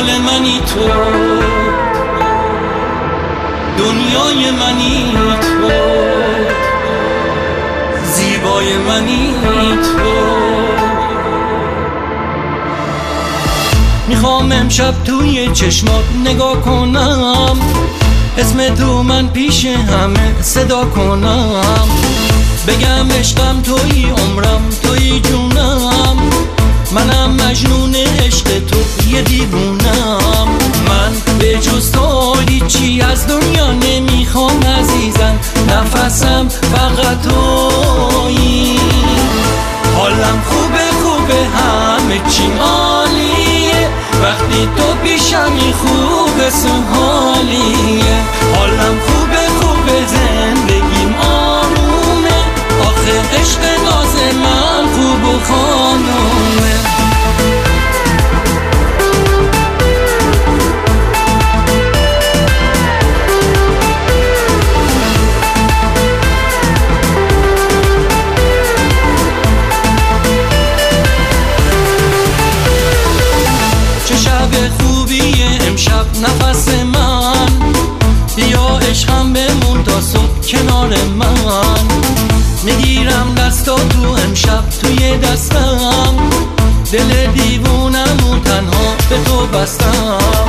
گل منی تو، دنیای منی تو، زیبای منی تو. میخوام امشب توی چشمات نگاه کنم، اسم تو من پیش همه صدا کنم، بگم عشقم توی عمرم توی جونم، منم مجنون عشق تو یه دیوونم. من به جز تو هیچی از دنیا نمیخوام عزیزم، نفسم فقط تویی. حالم خوبه همه چی عالیه، وقتی تو پیشمی خوبه سحالیه. حالم خوبه زندگیم آرومه، آخه عشق ناز من خوب و خانومه. چه شب خوبیه امشب نفس من، بیا عشقم بمون تا صبح کنار من. میگیرم دستا تو امشب توی دستم، دل دیوونم و تنها به تو بستم.